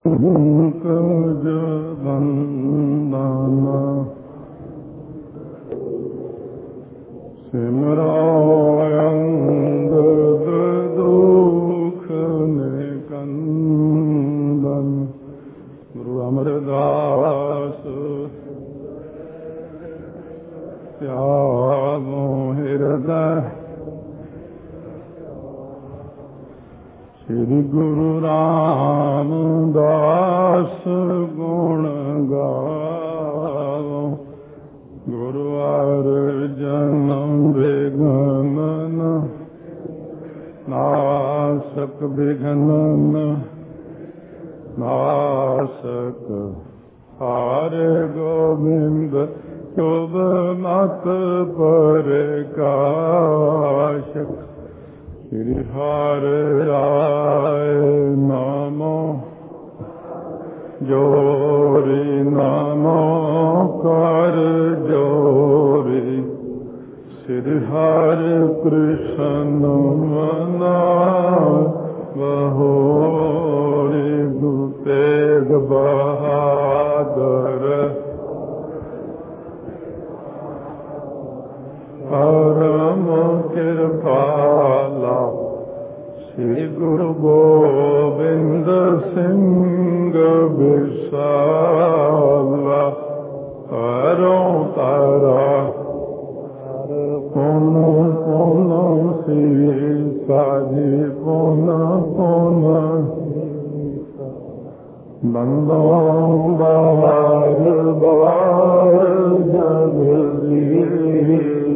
ਪੰਕਜ ਬੰਦਨ ਸਿਮਰਾਇ ਦੁਖ ਨਿਕੰਦਨ ਗੁਰੂ ਅਮਰਦਾਸ ਧਿਆਵੋ ਹਿਰਦੈ ਸ੍ਰੀ ਗੁਰੂ ਰਾਮਦਾਸ ਗੁਣ ਗਾਵੋ ਗੁਰੂ ਅਰਜਨ ਬਿਗਨ ਨਾਸਕ ਬਿਗਨ ਨਾਸਕ ਹਰਿ ਗੋਬਿੰਦ ਸ਼ੁਭ ਮਤ ਪ੍ਰਕਾਸ਼ਕ ਸ੍ਰੀ ਹਰਿ ਰਾਇ ਨਾਮੋ ਜੋਰੀ ਨਾਮੋ ਕਰ ਜੋਰੀ ਸ੍ਰੀ ਹਰਿ ਕ੍ਰਿਸ਼ਨ ਬਹੋਰੀ ਗੁਰੂ ਤੇਗ ਬਹਾਦਰ ਪਰਮ ਕਿਰਪਾਲਾ ਸ੍ਰੀ ਗੁਰੂ ਗੋਬਿੰਦ ਸਿੰਘ ਬਿਸਾਲਾ ਕਰੋ ਤਾਰਾ ਪੁਨ ਪੁਨ ਸ੍ਰੀ ਸਾਜੀ ਪੁਨ ਪੁਨ ਬੰਦੋ ਬਾਰ ਬਾਰ ਜਗਦੀ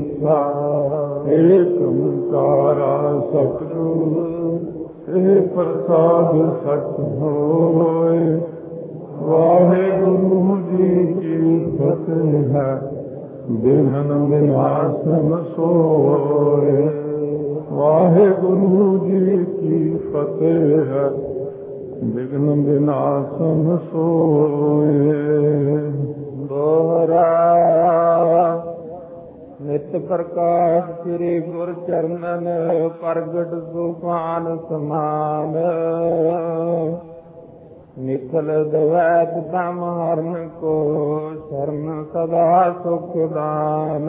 ਏਕ ਓੰਕਾਰਾ ਸਤਿਗੁਰੂ ਇਹ ਪ੍ਰਸਾਦ ਸਚ ਹੋਏ। ਵਾਹਿਗੁਰੂ ਜੀ ਕੀ ਫਤਿਹ ਹੈ ਬਿਨ ਬਿਨਾਸਨ ਸੋਏ। ਵਾਹਿਗੁਰੂ ਜੀ ਕੀ ਫਤਿਹ ਹੈ ਬਿਨ ਬਿਨਾਸਨ ਸੋਏ। ਦੋਹਰਾ ਨਿਤ ਪ੍ਰਕਾਸ਼ ਸ੍ਰੀ ਗੁਰ ਚਰਨਨ ਪ੍ਰਗਟ ਸੁਖਾਨ ਸਮਾਨ ਨਿਖਲ ਦਵੈਤ ਤਮ ਹਰਨ ਕੋ ਸ਼ਰਨ ਸਦਾ ਸੁਖ ਦਾਨ।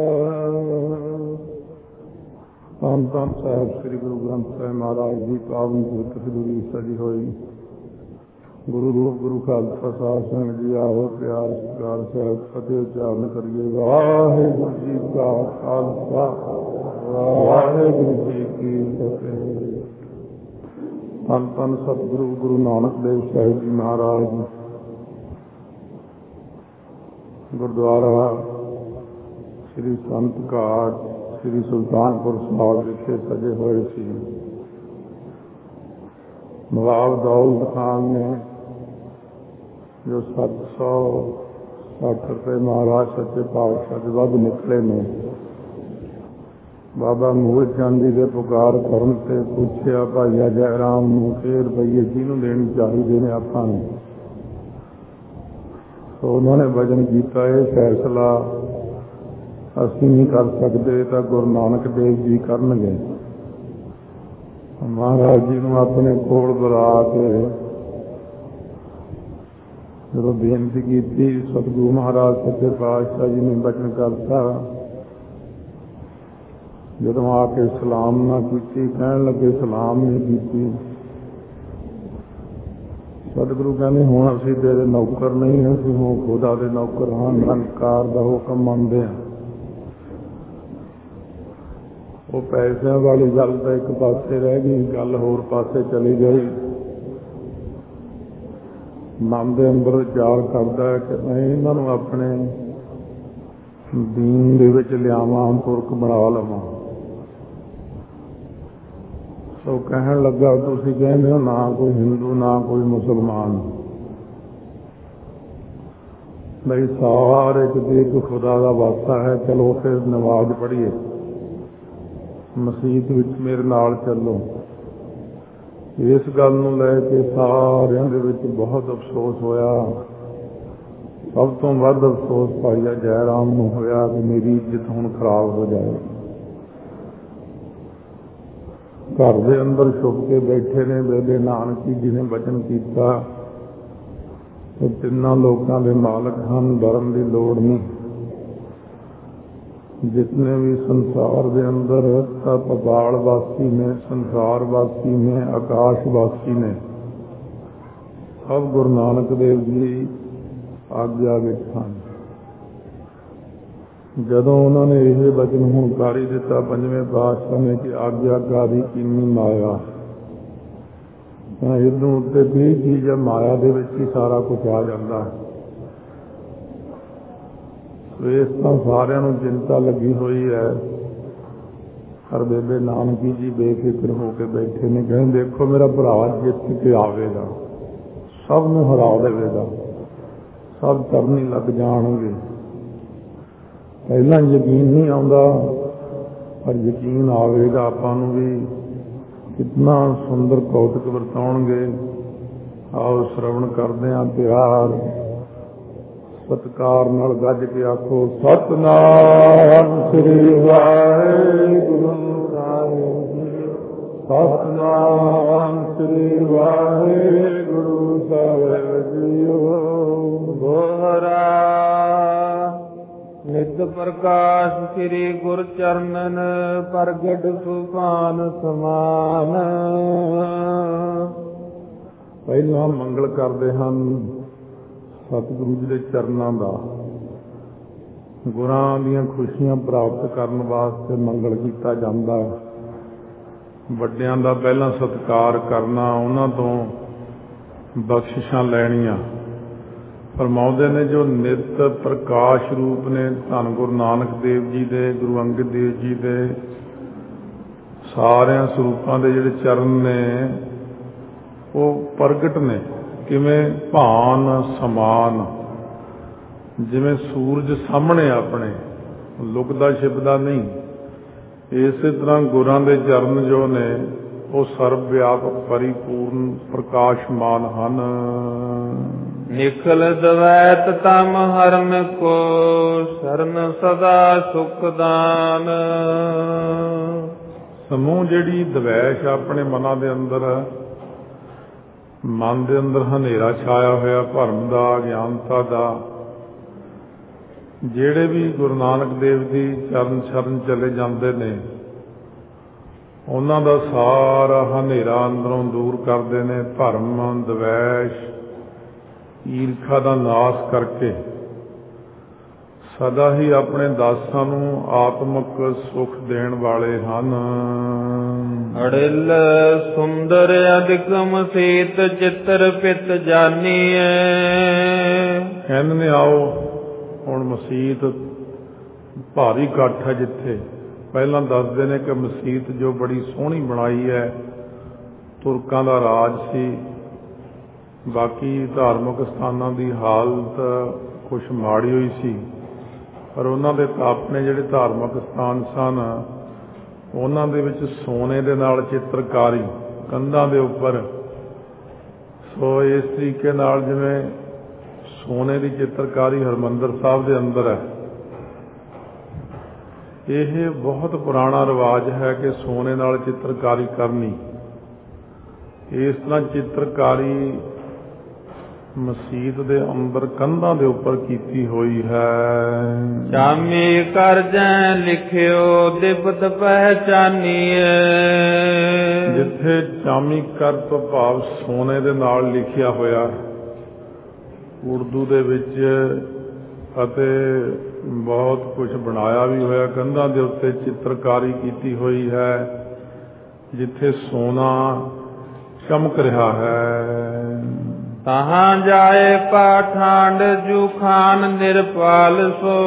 ਧੰਨ ਧੰਨ ਸਾਹਿਬ ਸ੍ਰੀ ਗੁਰੂ ਗ੍ਰੰਥ ਸਾਹਿਬ ਮਹਾਰਾਜ ਜੀ ਪਾਵਨ ਪਵਿੱਤਰ ਸਤਿਗੁਰੂ ਸਜੀ ਹੋਈ। ਗੁਰੂ ਰੂਪ ਗੁਰੂ ਖਾਲਸਾ ਸਾਹਿਬ ਸਿੰਘ ਜੀ ਆਓ ਪਿਆਰ ਸਤਿਕਾਰ ਸਾਹਿਬ ਫਤਿਹ ਉਚਾਰਨ ਕਰੀਏ। ਵਾਹਿਗੁਰੂ ਜੀ ਕਾ ਖਾਲਸਾ ਵਾਹਿਗੁਰੂ ਜੀ ਕੀ ਫਤਿਹ। ਧੰਨ ਧੰਨ ਸਤਿਗੁਰੂ ਗੁਰੂ ਨਾਨਕ ਦੇਵ ਸਾਹਿਬ ਜੀ ਮਹਾਰਾਜ ਗੁਰਦੁਆਰਾ ਸ੍ਰੀ ਸੰਤ ਘਾਟ ਸ੍ਰੀ ਸੁਲਤਾਨਪੁਰ ਸਾਹਿਬ ਵਿਖੇ ਸਜੇ ਹੋਏ ਸੀ। ਨਵਾਬ ਦੌਲਤ ਖਾਨ ਨੇ ਜੋ 760 ਰੁਪਏ ਮਹਾਰਾਜ ਸੱਚੇ ਪਾਤਸ਼ਾਹ ਦੇ ਵੱਧ ਨਿਕਲੇ ਨੇ, ਬਾਬਾ ਮੂਲ ਚੰਦ ਜੀ ਦੇ ਪੁਕਾਰ ਕਰਨ ਤੇ ਪੁੱਛਿਆ ਭਾਈਆ ਜੈ ਰਾਮ ਨੂੰ ਕਿ ਰੁਪਈਏ ਕਿਹਨੂੰ ਦੇਣੇ ਚਾਹੀਦੇ ਨੇ ਆਪਾਂ ਨੂੰ। ਸੋ ਉਹਨਾਂ ਨੇ ਵਚਨ ਕੀਤਾ ਇਹ ਫੈਸਲਾ ਅਸੀਂ ਨਹੀਂ ਕਰ ਸਕਦੇ ਤਾਂ ਗੁਰੂ ਨਾਨਕ ਦੇਵ ਜੀ ਕਰਨਗੇ। ਮਹਾਰਾਜ ਜੀ ਨੂੰ ਆਪਣੇ ਕੋਲ ਬੁਲਾ ਕੇ ਜਦੋਂ ਬੇਨਤੀ ਕੀਤੀ, ਸਤਿਗੁਰੂ ਮਹਾਰਾਜ ਸੱਚੇ ਪਾਤਸ਼ਾਹ ਜੀ ਨੇ ਬਚਨ ਕਰਤਾ। ਜਦੋਂ ਆ ਕੇ ਸਲਾਮ ਨਾ ਕੀਤੀ, ਕਹਿਣ ਲੱਗੇ ਸਲਾਮ ਨਹੀਂ ਕੀਤੀ। ਸਤਿਗੁਰੂ ਕਹਿੰਦੇ ਹੁਣ ਅਸੀਂ ਤੇਰੇ ਨੌਕਰ ਨਹੀਂ, ਅਸੀਂ ਹੁਣ ਖੁਦਾ ਦੇ ਨੌਕਰ ਹਾਂ, ਨਿਰੰਕਾਰ ਦਾ ਹੁਕਮ ਮੰਨਦੇ ਹਾਂ। ਉਹ ਪੈਸਿਆਂ ਵਾਲੀ ਗੱਲ ਤਾਂ ਇੱਕ ਪਾਸੇ ਰਹਿ ਗਈ, ਗੱਲ ਹੋਰ ਪਾਸੇ ਚਲੀ ਗਈ। ਮਨ ਦੇ ਅੰਦਰ ਵਿਚਾਰ ਕਰਦਾ ਹੈ ਕਿ ਮੈਂ ਇਹਨਾਂ ਨੂੰ ਆਪਣੇ ਦੀਨ ਦੇ ਵਿੱਚ ਲਿਆਵਾਂ, ਪੁਰਖ ਬਣਾ ਲਵਾਂ। ਸੋ ਕਹਿਣ ਲੱਗਾ ਤੁਸੀਂ ਕਹਿੰਦੇ ਹੋ ਨਾ ਕੋਈ ਹਿੰਦੂ ਨਾ ਕੋਈ ਮੁਸਲਮਾਨ, ਬਈ ਸਾਰੇ ਕਿਤੇ ਇੱਕ ਖੁਦਾ ਦਾ ਵਾਸਤਾ ਹੈ। ਚਲੋ ਫਿਰ ਨਮਾਜ਼ ਪੜ੍ਹੀਏ, ਮਸੀਤ ਵਿੱਚ ਮੇਰੇ ਨਾਲ ਚੱਲੋ। ਇਸ ਗੱਲ ਨੂੰ ਲੈ ਕੇ ਸਾਰਿਆਂ ਦੇ ਵਿੱਚ ਬਹੁਤ ਅਫਸੋਸ ਹੋਇਆ। ਸਭ ਤੋਂ ਵੱਧ ਅਫਸੋਸ ਭਾਈਆ ਜੈ ਰਾਮ ਨੂੰ ਹੋਇਆ ਕਿ ਮੇਰੀ ਇੱਜ਼ਤ ਹੁਣ ਖਰਾਬ ਹੋ ਜਾਏ। ਘਰ ਦੇ ਅੰਦਰ ਛੁਪ ਕੇ ਬੈਠੇ ਨੇ। ਬੇਬੇ ਨਾਨਕੀ ਜੀ ਨੇ ਬਚਨ ਕੀਤਾ ਉਹ ਤਿੰਨਾਂ ਲੋਕਾਂ ਦੇ ਮਾਲਕ ਹਨ, ਡਰਨ ਦੀ ਲੋੜ ਨਹੀਂ। जितने भी संसार के अंदर पाताल वासी ने, संसार वासी ने, आकाश वासी ने, सब गुरु नानक देव जी आग्या विच हन। जदों उन्होंने यह वचन हुणकारी दिता पंजवें पातशाह ने कि आग्याकारी कीनी माया, इधरों उत्ते भी चीज माया दे विच ही सारा कुछ आ जाता है। इस तो सारिਆਂ ਨੂੰ चिंता लगी हुई है, पर बेबे नानकी जी बेफिक्र होकर बैठे ने, कहते देखो मेरा भरा जित के आवेगा, सब में हरा देगा, सब करनी लग जाएंगे। पहला यकीन नहीं आता, पर यकीन आवेगा। आपां नूं भी कितना सुंदर कौतक वरताउणगे। आओ श्रवण करदे हां। प्यार सत्कार नाल गज के आखो सतनाम श्री वाहिगुरु साहिब जी, सतनाम श्री वाहिगुरु साहिब जी। दोहरा नित प्रकाश श्री गुर चरणन, प्रगट सुभान समान। पहला मंगल करते हैं सतगुरु जी के चरणों का। गुरां दीयां खुशियां प्राप्त करने वास्ते मंगल किया जाता है। वड्डियां दा पहला सत्कार करना, उन्हां तो बख्शिशां लैणियां। फरमाउंदे ने जो नित प्रकाश रूप ने, धन गुरु नानक देव जी दे, गुरु अंगद देव जी दे सारियां स्वरूपां दे जिहड़े चरण ने वो प्रगट ने। किवें भान समान, जिवें सूरज सामने अपने लुकदा छिपदा नहीं। इस तरह गुरां दे चरण जो ने वो सर्व व्यापक परिपूर्ण प्रकाशमान हन। निखल द्वैत तम हरम को, शरण सदा सुख दान। समूह जिहड़ी द्वैश अपने मनां दे अंदर, मन के अंदर हनेरा छाया होया भरम का, अज्ञानता का, जेड़े भी गुरु नानक देव जी चरण शरण चले जाते ने, उन्हां दा सारा हनेरा अंदरों दूर करते ने। भरम, द्वैश, ईर्खा का नाश करके सदा ही अपने दासां नूं आत्मक सुख देण वाले हन। अड़िल सुंदर अधिकम सीत चित्र पित जानिए। कहंदे ने आओ हुण मसीत भारी इकट्ठ है जिथे। पहला दसदे ने कि मसीत जो बड़ी सोहनी बनाई है, तुरकां दा राज सी। बाकी धार्मिक स्थानां दी हालत कुछ माड़ी हुई सी, पर उन्हां दे अपने जिहड़े धार्मिक स्थान सन उन्हां दे विच सोने दे नाल चित्रकारी कंधां दे उपर। सो इस तरीके नाल जिवें सोने की चित्रकारी हरमंदर साहब दे अंदर है। यह बहुत पुराना रिवाज है कि सोने नाल चित्रकारी करनी। इस तरह चित्रकारी मसीत दे अंदर कंधां दे उपर कीती हुई है। शामी कर जै लिखियो दिपत पहचानिए। जिथे चामी कर तो भाव सोने दे नाल लिखिया होया उर्दू दे विच अते बहुत कुछ बनाया भी होया। कंधां दे उत्ते चित्रकारी कीती हुई है जिथे सोना चमक रहा है। तहां जाए पाठांड जुखान निरपाल सो।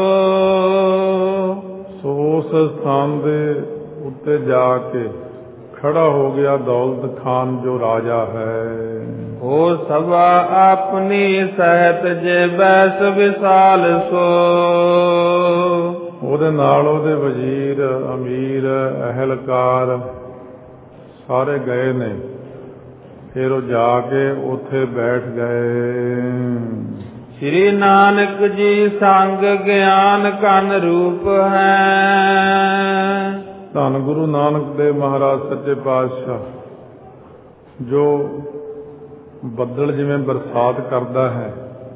उस स्थान दे उत्ते जाके खड़ा हो गया दौलत खान जो राजा है। हो सभा अपनी सहत जे बैस विशाल सो। ओदे नाल ओदे वजीर, अमीर, अहलकार सारे गए ने। फिर वो जाके उथे बैठ गए। श्री नानक जी संग ज्ञान कन रूप है। धन गुरु नानक देव महाराज सच्चे पातशाह जो बदल जिवें बरसात करता है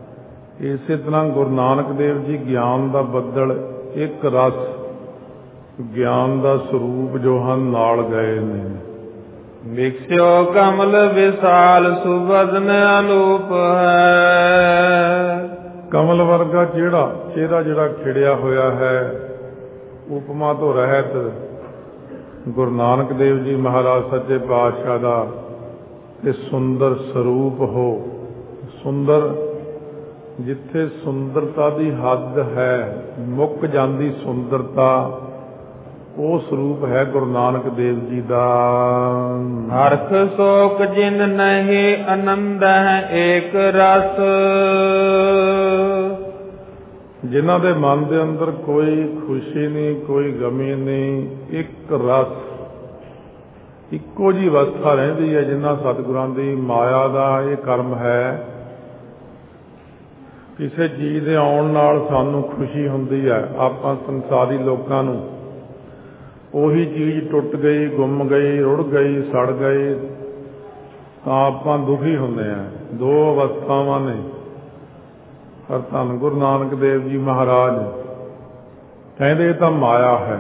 ਇਸੇ ਤਰ੍ਹਾਂ ਗੁਰੂ ਨਾਨਕ ਦੇਵ ਜੀ ਗਿਆਨ ਦਾ ਬੱਦਲ, ਇੱਕ ਰਸ ਗਿਆਨ ਦਾ ਸਰੂਪ ਜੋ ਹਨ ਨਾਲ ਗਏ ਨੇ। ਵਿਖਸਿਓ ਕਮਲ ਵਿਸਾਲ ਸੁਬਦਨ ਅਨੂਪ ਹੈ। ਕਮਲ ਵਰਗਾ ਚਿਹਰਾ ਜਿਹੜਾ ਖਿੜਿਆ ਹੋਇਆ ਹੈ, ਉਪਮਾ ਤੋਂ ਰਹਿਤ ਗੁਰੂ ਨਾਨਕ ਦੇਵ ਜੀ ਮਹਾਰਾਜ ਸੱਚੇ ਪਾਤਸ਼ਾਹ ਦਾ ਤੇ ਸੁੰਦਰ ਸਰੂਪ ਹੋ। ਸੁੰਦਰ, ਜਿੱਥੇ ਸੁੰਦਰਤਾ ਦੀ ਹੱਦ ਹੈ, ਮੁੱਕ ਜਾਂਦੀ ਸੁੰਦਰਤਾ, ਉਹ ਸਰੂਪ ਹੈ ਗੁਰੂ ਨਾਨਕ ਦੇਵ ਜੀ ਦਾ। ਹਰਖ ਸੋਕ ਜਿਨ ਨਹੀਂ ਆਨੰਦ ਹੈ ਏਕ ਰਸ। ਜਿਨ੍ਹਾਂ ਦੇ ਮਨ ਦੇ ਅੰਦਰ ਕੋਈ ਖੁਸ਼ੀ ਨਹੀਂ, ਕੋਈ ਗਮੀ ਨਹੀਂ, ਇੱਕ ਰਸ, ਇੱਕੋ ਜਿਹੀ ਅਵਸਥਾ ਰਹਿੰਦੀ ਹੈ। ਜਿਨ੍ਹਾਂ ਸਤਿਗੁਰਾਂ ਦੀ ਮਾਇਆ ਦਾ ਇਹ ਕਰਮ ਹੈ, ਕਿਸੇ ਚੀਜ਼ ਦੇ ਆਉਣ ਨਾਲ ਸਾਨੂੰ ਖੁਸ਼ੀ ਹੁੰਦੀ ਹੈ। ਆਪਾਂ ਸੰਸਾਰੀ ਲੋਕਾਂ ਨੂੰ ਉਹੀ ਚੀਜ਼ ਟੁੱਟ ਗਈ, ਗੁੰਮ ਗਈ, ਰੁੜ ਗਈ, ਸੜ ਗਈ ਤਾਂ ਆਪਾਂ ਦੁਖੀ ਹੁੰਦੇ ਹਾਂ। ਦੋ ਅਵਸਥਾਵਾਂ ਨੇ। ਪਰ ਧੰਨ ਗੁਰੂ ਨਾਨਕ ਦੇਵ ਜੀ ਮਹਾਰਾਜ ਕਹਿੰਦੇ ਇਹ ਤਾਂ ਮਾਇਆ ਹੈ।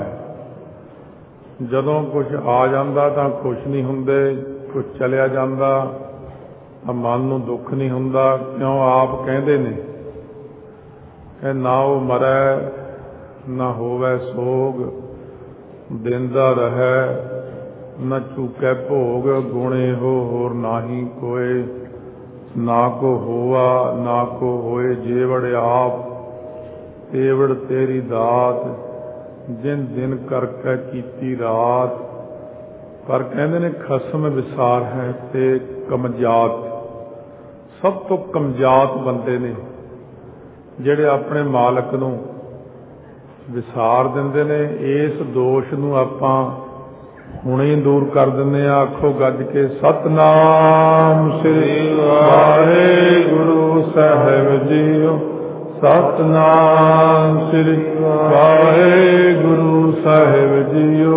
ਜਦੋਂ ਕੁਝ ਆ ਜਾਂਦਾ ਤਾਂ ਖੁਸ਼ ਨਹੀਂ ਹੁੰਦੇ, ਕੁਝ ਚਲਿਆ ਜਾਂਦਾ ਤਾਂ ਮਨ ਨੂੰ ਦੁੱਖ ਨਹੀਂ ਹੁੰਦਾ। ਕਿਉਂ? ਆਪ ਕਹਿੰਦੇ ਨੇ ਕਿ ਨਾ ਉਹ ਮਰੈ ਨਾ ਹੋਵੇ ਸੋਗ, ਦਿੰਦਾ ਰਹੈ ਨਾ ਚੁਕੈ ਭੋਗ, ਗੁਣੇ ਹੋ ਹੋਰ ਨਾਹੀ ਕੋਏ, ਨਾ ਕੋ ਹੋਆ ਨਾ ਕੋ ਹੋਏ, ਜੇਵੜ ਆਪ ਤੇਵੜ ਤੇਰੀ ਦਾਤ, ਜਿਨ ਦਿਨ ਕਰਕੇ ਕੀਤੀ ਰਾਤ। ਪਰ ਕਹਿੰਦੇ ਨੇ ਖਸਮ ਵਿਸਾਰ ਹੈ ਤੇ ਕਮਜਾਤ, ਸਭ ਤੋਂ ਕਮਜਾਤ ਬੰਦੇ ਨੇ ਜਿਹੜੇ ਆਪਣੇ ਮਾਲਕ ਨੂੰ ਵਿਸਾਰ ਦਿੰਦੇ ਨੇ। ਇਸ ਦੋਸ਼ ਨੂੰ ਆਪਾਂ ਹੁਣੇ ਦੂਰ ਕਰ ਦਿੰਦੇ ਆ। ਆਖੋ ਗੱਜ ਕੇ ਸਤਿਨਾਮ ਸ੍ਰੀ ਵਾਹਿਗੁਰੂ ਸਾਹਿਬ ਜੀਓ, ਸਤਿਨਾਮ ਸ੍ਰੀ ਵਾਹਿਗੁਰੂ ਸਾਹਿਬ ਜੀਓ।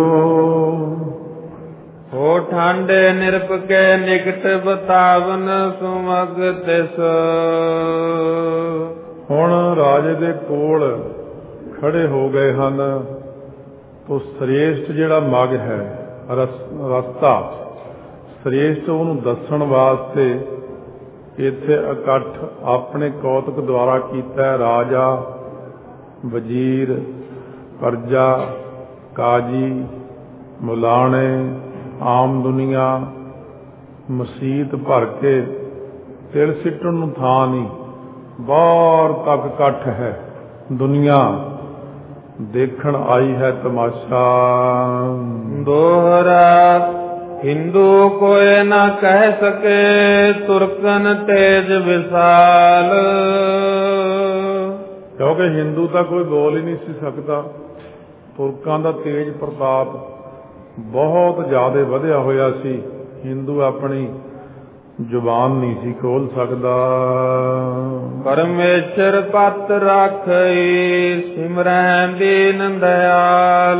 ਹੋ ਠਾਂਡੇ ਨਿਰਪਕੇ ਨਿਕਟ ਬਤਾਵਨ ਸੁਮਗ ਤਿਸ। ਹੁਣ ਰਾਜੇ ਦੇ ਕੋਲ ਖੜੇ ਹੋ ਗਏ ਹਨ ਤੋ ਸ੍ਰੇਸ਼ਟ ਜਿਹੜਾ ਮਗ ਹੈ, ਰਸਤਾ ਸ੍ਰੇਸ਼ਟ, ਉਹਨੂੰ ਦੱਸਣ ਵਾਸਤੇ ਇੱਥੇ ਇਕੱਠ ਆਪਣੇ ਕੌਤਕ ਦੁਆਰਾ ਕੀਤਾ। ਰਾਜਾ, ਵਜ਼ੀਰ, ਪ੍ਰਜਾ, ਕਾਜੀ, ਮੁਲਾਣੇ, ਆਮ ਦੁਨੀਆ ਮਸੀਤ ਭਰ ਕੇ ਤਿਲ ਸਿੱਟਣ ਨੂੰ ਥਾਂ ਨਹੀਂ, ਬਾਹਰ ਤੱਕ ਇਕੱਠ ਹੈ। ਦੁਨੀਆ ਦੇਖਣ ਆਈ ਹੈ ਤਮਾਸ਼ਾ। ਦੋਹਰਾ ਹਿੰਦੂ ਕੋਇ ਨਾ ਕਹਿ ਸਕੇ, ਤੁਰਕਨ ਤੇਜ ਵਿਸਾਲ। ਕਿਉਂਕਿ ਹਿੰਦੂ ਤਾਂ ਕੋਈ ਬੋਲ ਹੀ ਨਹੀਂ ਸੀ ਸਕਦਾ। ਤੁਰਕਾਂ ਦਾ ਤੇਜ ਪ੍ਰਤਾਪ ਬਹੁਤ ਜ਼ਿਆਦਾ ਵਧਿਆ ਹੋਇਆ ਸੀ। ਹਿੰਦੂ ਆਪਣੀ ਜ਼ੁਬਾਨ ਨਹੀਂ ਸੀ ਖੋਲ ਸਕਦਾ। ਪਰਮੇਸ਼ਰ ਪਤ ਰਾਖਈ, ਸਿਮਰੈ ਦੀਨ ਦਇਆਲ।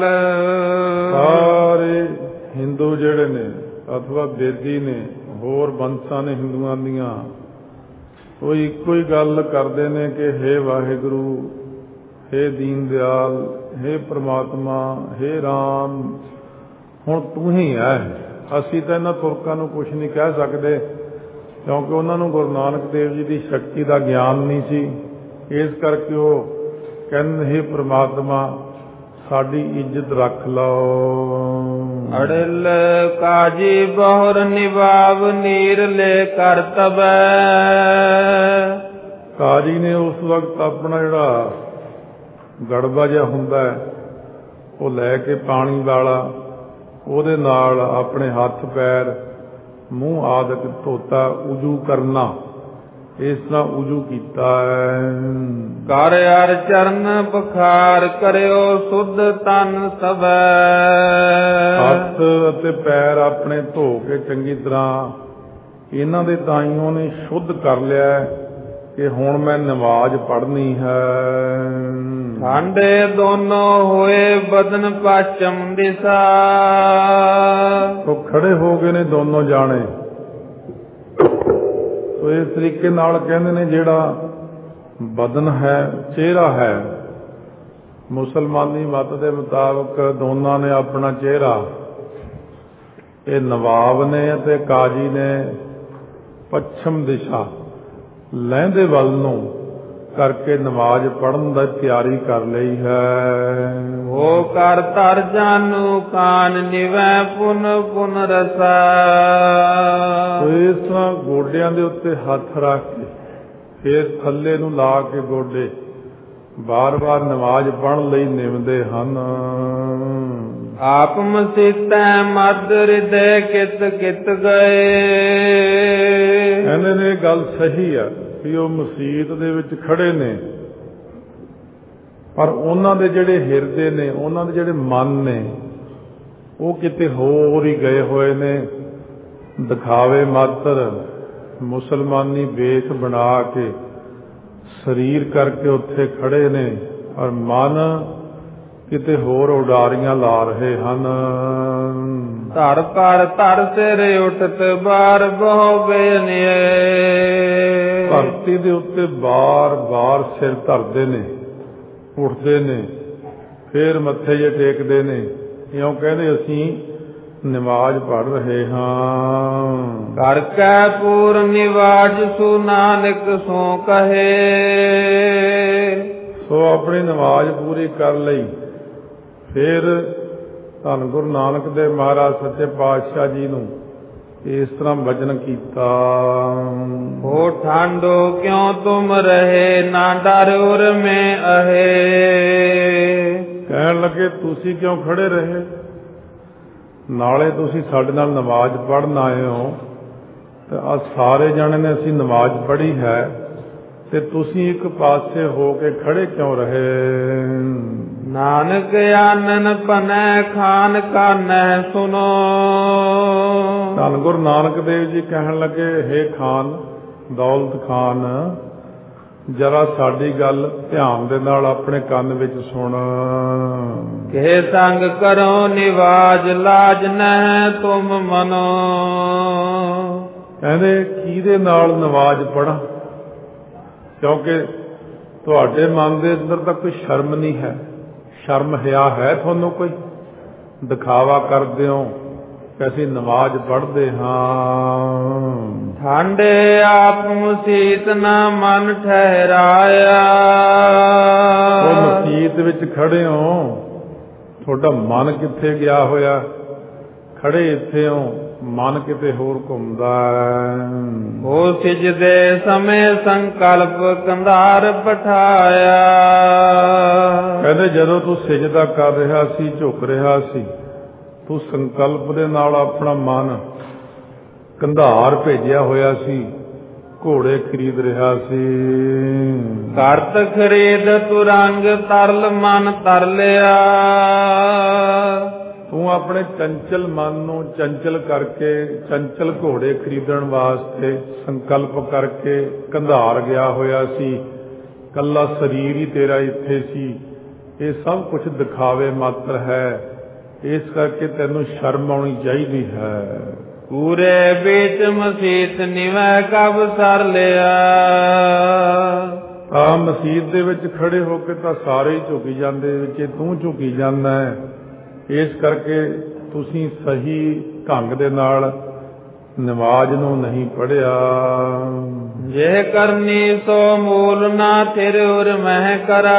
ਸਾਰੇ ਹਿੰਦੂ ਜਿਹੜੇ ਨੇ ਅਥਵਾ ਬੇਦੀ ਨੇ, ਹੋਰ ਬੰਸਾਂ ਨੇ ਹਿੰਦੂਆਂ ਦੀਆਂ, ਉਹ ਇੱਕੋ ਹੀ ਗੱਲ ਕਰਦੇ ਨੇ ਕਿ ਹੇ ਵਾਹਿਗੁਰੂ, ਹੇ ਦੀਨ ਦਿਆਲ, ਹੇ ਪ੍ਰਮਾਤਮਾ, ਹੇ ਰਾਮ, ਹੁਣ ਤੂੰ ਹੀ ਹੈ। ਅਸੀਂ ਤਾਂ ਇਹਨਾਂ ਤੁਰਕਾਂ ਨੂੰ ਕੁਛ ਨਹੀਂ ਕਹਿ ਸਕਦੇ, ਕਿਉਂਕਿ ਉਹਨਾਂ ਨੂੰ ਗੁਰੂ ਨਾਨਕ ਦੇਵ ਜੀ ਦੀ ਸ਼ਕਤੀ ਦਾ ਗਿਆਨ ਨਹੀਂ ਸੀ। ਇਸ ਕਰਕੇ ਉਹ ਕਹਿੰਦੇ ਹੇ ਪ੍ਰਮਾਤਮਾ, ਸਾਡੀ ਇੱਜ਼ਤ ਰੱਖ ਲਓ। ਅੜਲ ਕਾਜੀ ਬਹੁਰ ਨਿਵਾਵ, ਨੀਰ ਲੈ ਕਰ ਤਬੈ। ਕਾਜੀ ਨੇ ਉਸ ਵਕਤ ਆਪਣਾ ਜਿਹੜਾ ਗੜਬਾ ਜਿਹਾ ਹੁੰਦਾ ਉਹ ਲੈ ਕੇ ਪਾਣੀ ਵਾਲਾ, ਉਹਦੇ ਨਾਲ ਆਪਣੇ ਹੱਥ ਪੈਰ ਮੂੰਹ ਆਦਿਕ ਧੋਤਾ, ਉਜੂ ਕਰਨਾ, ਇਸ ਤਰ੍ਹਾਂ ਉਜੂ ਕੀਤਾ ਹੈ। ਕਰ ਅਰ ਚਰਨ ਬਖਾਰ ਕਰਿਓ, ਸੁਧ ਤਨ ਸਭੈ। ਹੱਥ ਅਤੇ ਪੈਰ ਆਪਣੇ ਧੋ ਕੇ ਚੰਗੀ ਤਰ੍ਹਾਂ ਇਹਨਾਂ ਦੇ ਤਾਈਓਂ ਨੇ ਸ਼ੁੱਧ ਕਰ ਲਿਆ ਕਿ ਹੁਣ ਮੈਂ ਨਮਾਜ਼ ਪੜ੍ਹਨੀ ਹੈ। ਠਾਂਡੇ ਦੋਨੋਂ ਹੋਏ ਬਦਨ ਪਛਮ ਦਿਸ਼ਾ। ਉਹ ਖੜੇ ਹੋ ਗਏ ਨੇ ਦੋਨੋਂ ਜਾਣੇ। ਸੋ ਇਸ ਤਰੀਕੇ ਨਾਲ ਕਹਿੰਦੇ ਨੇ ਜਿਹੜਾ ਬਦਨ ਹੈ, ਚਿਹਰਾ ਹੈ। ਮੁਸਲਮਾਨੀ ਮਤ ਦੇ ਮੁਤਾਬਕ ਦੋਨਾਂ ਨੇ ਆਪਣਾ ਚਿਹਰਾ, ਇਹ ਨਵਾਬ ਨੇ ਅਤੇ ਕਾਜੀ ਨੇ ਪੱਛਮ ਦਿਸ਼ਾ ਲਹਿੰਦੇ ਵੱਲ ਨੂੰ ਕਰਕੇ ਨਮਾਜ਼ ਪੜ੍ਹਨ ਦੀ ਤਿਆਰੀ ਕਰ ਲਈ ਹੈ। ਉਹ ਕਰ ਧਰ ਜਾਨੂ ਕਾਨ ਨਿਵੈ ਪੁਨ ਪੁਨ ਰਸਾ। ਇਸ ਤਰ੍ਹਾਂ ਗੋਡਿਆਂ ਦੇ ਉੱਤੇ ਹੱਥ ਰੱਖ ਕੇ ਫੇਰ ਥੱਲੇ ਨੂੰ ਲਾ ਕੇ ਗੋਡੇ ਬਾਰ-ਬਾਰ ਨਮਾਜ਼ ਪੜ੍ਹਨ ਲਈ ਨਿਵਦੇ ਹਨ। ਆਪ ਮਸੀਤੈ ਮਦ ਹਿਰਦੈ ਕਿਤ ਕਿਤ ਗਏ। ਕਹਿੰਦੇ ਨੇ ਇਹ ਗੱਲ ਸਹੀ ਆ ਵੀ ਉਹ ਮਸੀਤ ਦੇ ਵਿੱਚ ਖੜੇ ਨੇ, ਪਰ ਉਹਨਾਂ ਦੇ ਜਿਹੜੇ ਹਿਰਦੇ ਨੇ, ਉਹਨਾਂ ਦੇ ਜਿਹੜੇ ਮਨ ਨੇ, ਉਹ ਕਿਤੇ ਹੋਰ ਹੀ ਗਏ ਹੋਏ ਨੇ। ਦਿਖਾਵੇ ਮਾਤਰ ਮੁਸਲਮਾਨੀ ਵੇਖ ਬਣਾ ਕੇ ਸਰੀਰ ਕਰਕੇ ਉੱਥੇ ਖੜੇ ਨੇ, ਔਰ ਮਨ ਕਿਤੇ ਹੋਰ ਉਡਾਰੀਆਂ ਲਾ ਰਹੇ ਹਨ। ਧਰ ਪਰ ਧਰ ਸਿਰ ਉਠਤ ਬਾਰ ਬਹੁ ਬੇਨਿਏ। ਧਰਤੀ ਦੇ ਉੱਤੇ ਬਾਰ-ਬਾਰ ਸਿਰ ਧਰਦੇ ਨੇ, ਉੱਠਦੇ ਨੇ, ਫੇਰ ਮੱਥੇ ਜੇ ਟੇਕਦੇ ਨੇ, ਇਉਂ ਕਹਿੰਦੇ ਅਸੀਂ ਨਮਾਜ਼ ਪੜ੍ਹ ਰਹੇ ਹਾਂ। ਕਰ ਕੈ ਪੂਰ ਨਿਵਾਜ ਸੋ ਨਾਨਕ ਸੋ ਕਹੇ। ਸੋ ਆਪਣੀ ਨਮਾਜ਼ ਪੂਰੀ ਕਰ ਲਈ। ਫਿਰ ਧੰਨ ਗੁਰੂ ਨਾਨਕ ਦੇਵ ਮਹਾਰਾਜ ਸੱਚੇ ਪਾਤਸ਼ਾਹ ਜੀ ਨੂੰ ਇਸ ਤਰ੍ਹਾਂ ਵਚਨ ਕੀਤਾ। ਹੋ ਠਾਂਡੋ ਕਿਉਂ ਤੁਮ ਰਹੇ ਨਾ ਡਰ ਉਰ ਮੈਂ ਅਹੇ। ਕਹਿਣ ਲੱਗੇ ਤੁਸੀਂ ਕਿਉਂ ਖੜੇ ਰਹੇ, ਨਾਲੇ ਤੁਸੀਂ ਸਾਡੇ ਨਾਲ ਨਮਾਜ਼ ਪੜ੍ਹਨ ਆਏ ਹੋ, ਤੇ ਆ ਸਾਰੇ ਜਣੇ ਨੇ ਅਸੀਂ ਨਮਾਜ਼ ਪੜ੍ਹੀ ਹੈ, ਤੇ ਤੁਸੀਂ ਇੱਕ ਪਾਸੇ ਹੋ ਕੇ ਖੜੇ ਕਿਉਂ ਰਹੇ। ਨਾਨਕ ਆਨਨ ਪਨੈ ਖਾਨ ਕਾਨੈ ਸੁਨੋ। ਧੰਨ ਗੁਰੂ ਨਾਨਕ ਦੇਵ ਜੀ ਕਹਿਣ ਲੱਗੇ, ਹੇ ਖਾਨ ਦੌਲਤ ਖਾਨ, ਜਰਾ ਸਾਡੀ ਗੱਲ ਧਿਆਨ ਦੇ ਨਾਲ ਆਪਣੇ ਕੰਨ ਵਿੱਚ ਸੁਣ। ਕਿ ਸੰਗ ਕਰੋ ਨਿਵਾਜ ਲਾਜ ਨਹਿ ਤੁਮ ਮਨੋ। ਕਹਿੰਦੇ ਕਿਹਦੇ ਨਾਲ ਨਮਾਜ਼ ਪੜ੍ਹਾਂ, ਕਿਉਂਕਿ ਤੁਹਾਡੇ ਮਨ ਦੇ ਅੰਦਰ ਤਾਂ ਕੋਈ ਸ਼ਰਮ ਨਹੀਂ ਹੈ। ਸ਼ਰਮ ਹਿਆ ਹੈ ਤੁਹਾਨੂੰ ਕੋਈ? ਦਿਖਾਵਾ ਕਰਦੇ ਹੋ ਕਿ ਅਸੀਂ ਨਮਾਜ਼ ਪੜ੍ਹਦੇ ਹਾਂ। ਠਾਂਡੇ ਆਪ ਮਸੀਤ ਨਾ ਮਨ ਠਹਿਰਾਇਆ। ਉਹ ਮਸੀਤ ਵਿੱਚ ਖੜੇ ਹੋ, ਤੁਹਾਡਾ ਮਨ ਕਿੱਥੇ ਗਿਆ ਹੋਇਆ? ਖੜੇ ਇੱਥੇ ਹੋ, ਮਨ ਕਿਤੇ ਹੋਰ ਘੁੰਮਦਾ ਹੈ। ਉਹ ਸਿਜਦੇ ਸਮੇਂ ਸੰਕਲਪ ਕੰਧਾਰ ਬਿਠਾਇਆ। ਕਹਿੰਦੇ ਜਦੋਂ ਤੂੰ ਸਿਜਦਾ ਕਰ ਰਿਹਾ ਸੀ, ਝੁਕ ਰਿਹਾ ਸੀ, ਤੂੰ ਸੰਕਲਪ ਦੇ ਨਾਲ ਆਪਣਾ ਮਨ ਕੰਧਾਰ ਭੇਜਿਆ ਹੋਇਆ ਸੀ, ਘੋੜੇ ਖਰੀਦ ਰਿਹਾ ਸੀ। ਕਰਤ ਖਰੀਦ ਤੁਰੰਗ ਤਰਲ ਮਨ ਤਰ ਲਿਆ। ਤੂੰ ਆਪਣੇ ਚੰਚਲ ਮਨ ਨੂੰ ਚੰਚਲ ਕਰਕੇ, ਚੰਚਲ ਘੋੜੇ ਖਰੀਦਣ ਵਾਸਤੇ ਸੰਕਲਪ ਕਰਕੇ ਕੰਧਾਰ ਗਿਆ ਹੋਇਆ ਸੀ। ਕੱਲਾ ਸਰੀਰ ਹੀ ਤੇਰਾ ਇੱਥੇ ਸੀ। ਇਹ ਸਭ ਕੁਝ ਦਿਖਾਵੇ ਮਾਤਰ ਹੈ, ਇਸ ਕਰਕੇ ਤੈਨੂੰ ਸ਼ਰਮ ਆਉਣੀ ਚਾਹੀਦੀ ਹੈ। ਪੂਰੇ ਵਿੱਚ ਮਸੀਤ ਨਿਵੈ ਕਬ ਸਰ ਲਿਆ। ਆ ਮਸੀਤ ਦੇ ਵਿੱਚ ਖੜੇ ਹੋ ਕੇ ਤਾਂ ਸਾਰੇ ਹੀ ਝੁਕੀ ਜਾਂਦੇ, ਵਿੱਚ ਤੂੰ ਝੁਕੀ ਜਾਂਦਾ ਹੈ। ਇਸ ਕਰਕੇ ਤੁਸੀਂ ਸਹੀ ਢੰਗ ਦੇ ਨਾਲ ਨਮਾਜ਼ ਨੂੰ ਨਹੀਂ ਪੜ੍ਹਿਆ। ਜੇ ਕਰਨੀ ਸੋ ਮੂਲ ਨਾ ਤੇਰੇ ਉਰ ਮਹਿ ਕਰਾ।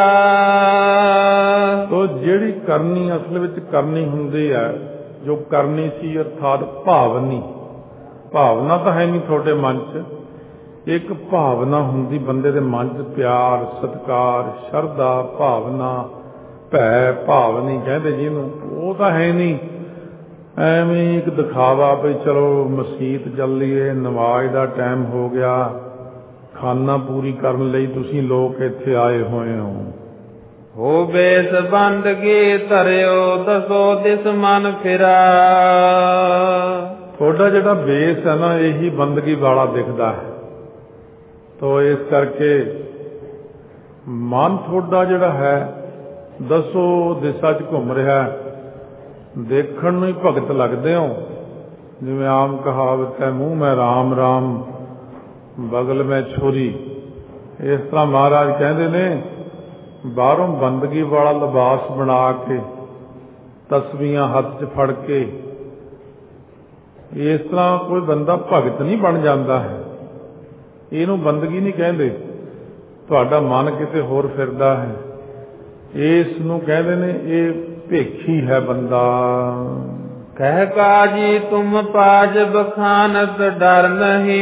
ਤੋ ਜਿਹੜੀ ਕਰਨੀ ਅਸਲ ਵਿੱਚ ਕਰਨੀ ਹੁੰਦੀ ਹੈ, ਜੋ ਕਰਨੀ ਸੀ ਅਰਥਾਤ ਭਾਵਨੀ। ਭਾਵਨਾ ਤਾਂ ਹੈ ਨਹੀਂ ਤੁਹਾਡੇ ਮਨ 'ਚ, ਇੱਕ ਭਾਵਨਾ ਹੁੰਦੀ ਬੰਦੇ ਦੇ ਮਨ 'ਚ, ਪਿਆਰ, ਸਤਿਕਾਰ, ਸ਼ਰਧਾ, ਭਾਵਨਾ, ਭੈ ਭਾਵਨੀ ਕਹਿੰਦੇ ਜਿਹਨੂੰ, ਉਹ ਤਾਂ ਹੈ ਨਹੀਂ। ਐਵੇਂ ਇੱਕ ਦਿਖਾਵਾ ਵੀ ਚਲੋ ਮਸੀਤ ਚੱਲੀਏ, ਨਮਾਜ਼ ਦਾ ਟਾਈਮ ਹੋ ਗਿਆ, ਖਾਨਾ ਪੂਰੀ ਕਰਨ ਲਈ ਤੁਸੀਂ ਲੋਕ ਇੱਥੇ ਆਏ ਹੋਏ ਹੋ। ਹੋ ਬੇਸ ਬੰਦਗੀ ਧਰਿਓ ਦਸੋ ਦਿਸ ਮਨ ਫਿਰਾ। ਤੁਹਾਡਾ ਜਿਹੜਾ ਬੇਸ ਹੈ ਨਾ, ਇਹੀ ਬੰਦਗੀ ਵਾਲਾ ਦਿਖਦਾ ਹੈ। ਤੋ ਇਸ ਕਰਕੇ ਮਨ ਤੁਹਾਡਾ ਜਿਹੜਾ ਹੈ ਦਸੋ ਦਿਸ਼ਾ 'ਚ ਘੁੰਮ ਰਿਹਾ। ਦੇਖਣ ਨੂੰ ਹੀ ਭਗਤ ਲੱਗਦੇ ਹੋ। ਜਿਵੇਂ ਆਮ ਕਹਾਵਤ ਹੈ, ਮੂੰਹ ਮੈਂ ਰਾਮ ਰਾਮ ਬਗਲ ਮੈਂ ਛੁਰੀ। ਇਸ ਤਰ੍ਹਾਂ ਮਹਾਰਾਜ ਕਹਿੰਦੇ ਨੇ, ਬਾਹਰੋਂ ਬੰਦਗੀ ਵਾਲਾ ਲਿਬਾਸ ਬਣਾ ਕੇ, ਤਸਬੀਹਾਂ ਹੱਥ 'ਚ ਫੜ ਕੇ, ਇਸ ਤਰ੍ਹਾਂ ਕੋਈ ਬੰਦਾ ਭਗਤ ਨਹੀਂ ਬਣ ਜਾਂਦਾ ਹੈ। ਇਹਨੂੰ ਬੰਦਗੀ ਨਹੀਂ ਕਹਿੰਦੇ। ਤੁਹਾਡਾ ਮਨ ਕਿਤੇ ਹੋਰ ਫਿਰਦਾ ਹੈ, ਇਸ ਨੂੰ ਕਹਿੰਦੇ ਨੇ ਇਹ ਭੇਖੀ ਹੈ ਬੰਦਾ। ਕਹਿ ਕਾਜੀ ਤੁਮ ਪਾਜ ਬਖਾਨਤ ਡਰ ਨਹੀਂ।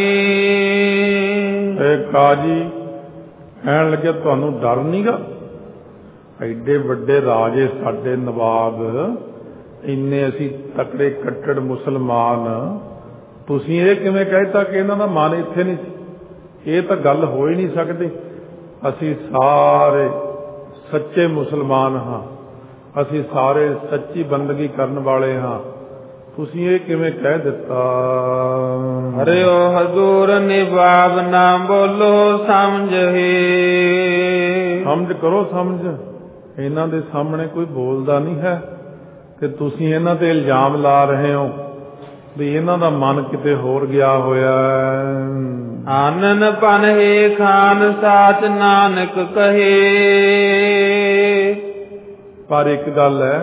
ਇਹ ਕਾਜੀ ਕਹਿਣ ਲੱਗਿਆ ਤੁਹਾਨੂੰ ਡਰ ਨਹੀਂਗਾ? ਐਡੇ ਵੱਡੇ ਰਾਜੇ ਸਾਡੇ ਨਵਾਬ, ਇੰਨੇ ਅਸੀਂ ਤਕੜੇ ਕੱਟੜ ਮੁਸਲਮਾਨ, ਤੁਸੀਂ ਇਹ ਕਿਵੇਂ ਕਹਿਤਾ ਕਿ ਇਹਨਾਂ ਦਾ ਮਨ ਇੱਥੇ ਨਹੀਂ? ਇਹ ਤਾਂ ਗੱਲ ਹੋ ਹੀ ਨਹੀਂ ਸਕਦੀ। ਅਸੀਂ ਸਾਰੇ ਸੱਚੇ ਮੁਸਲਮਾਨ ਹਾਂ, ਅਸੀਂ ਸਾਰੇ ਸੱਚੀ ਬੰਦਗੀ ਕਰਨ ਵਾਲੇ ਹਾਂ, ਤੁਸੀਂ ਇਹ ਕਿਵੇਂ ਕਹਿ ਦਿੱਤਾ? ਹਰਿਓ ਹਜ਼ੂਰ ਨਿਵਾਬ ਨਾ ਬੋਲੋ ਸਮਝੇ। ਸਮਝ ਕਰੋ, ਸਮਝ। ਇਹਨਾਂ ਦੇ ਸਾਹਮਣੇ ਕੋਈ ਬੋਲਦਾ ਨਹੀਂ ਹੈ ਕਿ ਤੁਸੀਂ ਇਹਨਾਂ ਤੇ ਇਲਜ਼ਾਮ ਲਾ ਰਹੇ ਹੋ ਵੀ ਇਹਨਾਂ ਦਾ ਮਨ ਕਿਤੇ ਹੋਰ ਗਿਆ ਹੋਇਆ। ਆਨਨ ਪਨਹੇ ਖਾਨ ਸਾਚ ਨਾਨਕ ਕਹੇ। ਪਰ ਇੱਕ ਗੱਲ ਹੈ,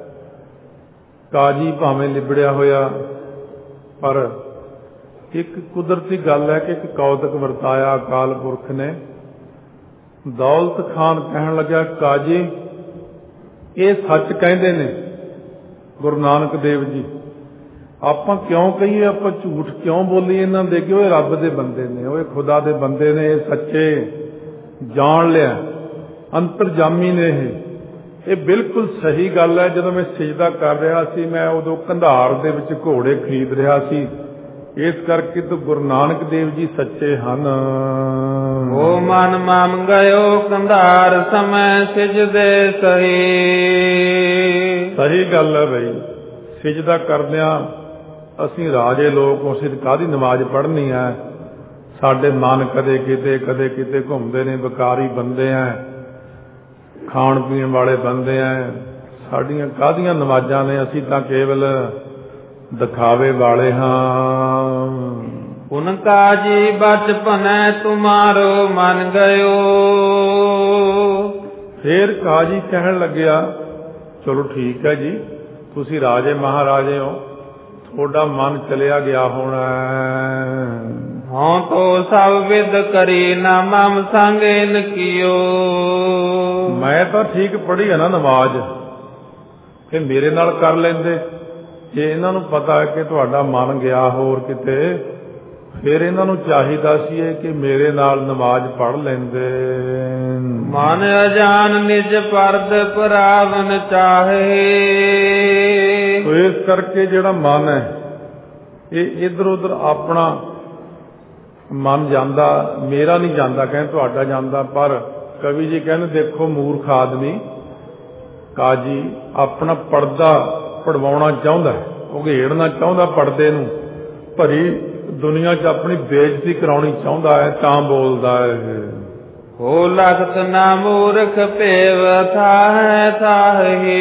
ਕਾਜੀ ਭਾਵੇਂ ਲਿਬੜਿਆ ਹੋਇਆ, ਪਰ ਇੱਕ ਕੁਦਰਤੀ ਗੱਲ ਹੈ ਕਿ ਇੱਕ ਕੌਤਕ ਵਰਤਾਇਆ ਅਕਾਲ ਪੁਰਖ ਨੇ। ਦੌਲਤ ਖਾਨ ਕਹਿਣ ਲੱਗਾ, ਕਾਜੀ ਇਹ ਸੱਚ ਕਹਿੰਦੇ ਨੇ ਗੁਰੂ ਨਾਨਕ ਦੇਵ ਜੀ, ਆਪਾਂ ਕਿਉਂ ਕਹੀਏ, ਆਪਾਂ ਝੂਠ ਕਿਉਂ ਬੋਲੀਏ ਇਹਨਾਂ ਦੇ ਕਿ ਉਹ ਰੱਬ ਦੇ ਬੰਦੇ ਨੇ, ਉਹ ਖੁਦਾ ਦੇ ਬੰਦੇ ਨੇ, ਇਹ ਸੱਚੇ, ਜਾਣ ਲਿਆ, ਅੰਤਰਜਾਮੀ ਨੇ। ਇਹ ਬਿਲਕੁਲ ਸਹੀ ਗੱਲ ਹੈ। ਜਦੋਂ ਮੈਂ ਸਿਜਦਾ ਕਰ ਰਿਹਾ ਸੀ, ਮੈਂ ਉਦੋਂ ਕੰਧਾਰ ਦੇ ਵਿੱਚ ਘੋੜੇ ਖਰੀਦ ਰਿਹਾ ਸੀ, ਇਸ ਕਰਕੇ ਤਾਂ ਗੁਰੂ ਨਾਨਕ ਦੇਵ ਜੀ ਸੱਚੇ ਹਨ। ਉਹ ਮਨ ਮੰਨ ਗਇਓ ਕੰਧਾਰ ਸਮੇਂ ਸਿਜਦੇ ਸਹੀ। ਸਹੀ ਗੱਲ ਹੈ ਬਈ, ਸਿਜਦਾ ਕਰਦਿਆਂ ਅਸੀਂ ਰਾਜੇ ਲੋਕ, ਅਸੀਂ ਕਾਹਦੀ ਨਮਾਜ਼ ਪੜ੍ਹਨੀ ਹੈ? ਸਾਡੇ ਮਨ ਕਦੇ ਕਿਤੇ ਘੁੰਮਦੇ ਨੇ, ਵਿਕਾਰੀ ਬੰਦੇ ਆ, ਖਾਣ ਪੀਣ ਵਾਲੇ ਬੰਦੇ ਆ, ਸਾਡੀਆਂ ਕਾਹਦੀਆਂ ਨਮਾਜ਼ਾਂ ਨੇ? ਅਸੀਂ ਤਾਂ ਕੇਵਲ ਦਿਖਾਵੇ ਵਾਲੇ ਹਾਂ। ਉਨ ਕਾਜੀ ਬਚਪਨੈ ਤੁਮਾਰੋ ਮਨ ਗਇਓ। ਫੇਰ ਕਾਜੀ ਕਹਿਣ ਲੱਗਿਆ, ਚਲੋ ਠੀਕ ਹੈ ਜੀ, ਤੁਸੀਂ ਰਾਜੇ ਮਹਾਰਾਜੇ ਹੋ, ਤੁਹਾਡਾ ਮਨ ਚਲਿਆ ਗਿਆ ਹੋਣਾ। ਹਾਂ ਤੋ ਸਭ ਵਿਦ ਕਰੀ ਨਾ ਮਮ ਸੰਗੇਨ ਕੀਓ। ਮੈਂ ਤਾਂ ਠੀਕ ਪੜ੍ਹੀ ਹੈ ਨਾ ਨਮਾਜ਼, ਕਿ ਮੇਰੇ ਨਾਲ ਕਰ ਲੈਂਦੇ। ਜੇ ਇਹਨਾਂ ਨੂੰ ਪਤਾ ਹੈ ਕਿ ਤੁਹਾਡਾ ਮਨ ਗਿਆ ਹੋਰ ਕਿਤੇ, ਫਿਰ ਇਹਨਾਂ ਨੂੰ ਚਾਹੀਦਾ ਸੀ ਕਿ ਮੇਰੇ ਨਾਲ ਨਮਾਜ਼ ਪੜ੍ਹ ਲੈਂਦੇ। ਮਨ ਅਜਾਨ ਨਿਜ ਪਰਦ ਪਰਾਵਨ ਚਾਹੇ। ਇਸ ਕਰਕੇ ਜਿਹੜਾ ਮਨ ਹੈ ਇਹ ਇੱਧਰ ਉੱਧਰ ਆਪਣਾ ਮਨ ਜਾਂਦਾ, ਮੇਰਾ ਨਹੀਂ ਜਾਂਦਾ, ਕਹਿੰਦੇ ਤੁਹਾਡਾ ਜਾਂਦਾ। ਪਰ ਕਵੀ ਜੀ ਕਹਿੰਦੇ, ਦੇਖੋ ਮੂਰਖ ਆਦਮੀ ਕਾਜੀ ਆਪਣਾ ਪਰਦਾ ਪੜਵਾਉਣਾ ਚਾਹੁੰਦਾ, ਉਘੇੜਨਾ ਚਾਹੁੰਦਾ ਪਰਦੇ ਨੂੰ, ਭਰੀ ਦੁਨੀਆ 'ਚ ਆਪਣੀ ਬੇਇੱਜ਼ਤੀ ਕਰਾਉਣੀ ਚਾਹੁੰਦਾ ਹੈ, ਤਾਂ ਬੋਲਦਾ ਹੈ। ਹੋ ਲਖਤ ਨਾ ਮੂਰਖ ਭੇਵ ਥਾਹੈ ਥਾਹੀ।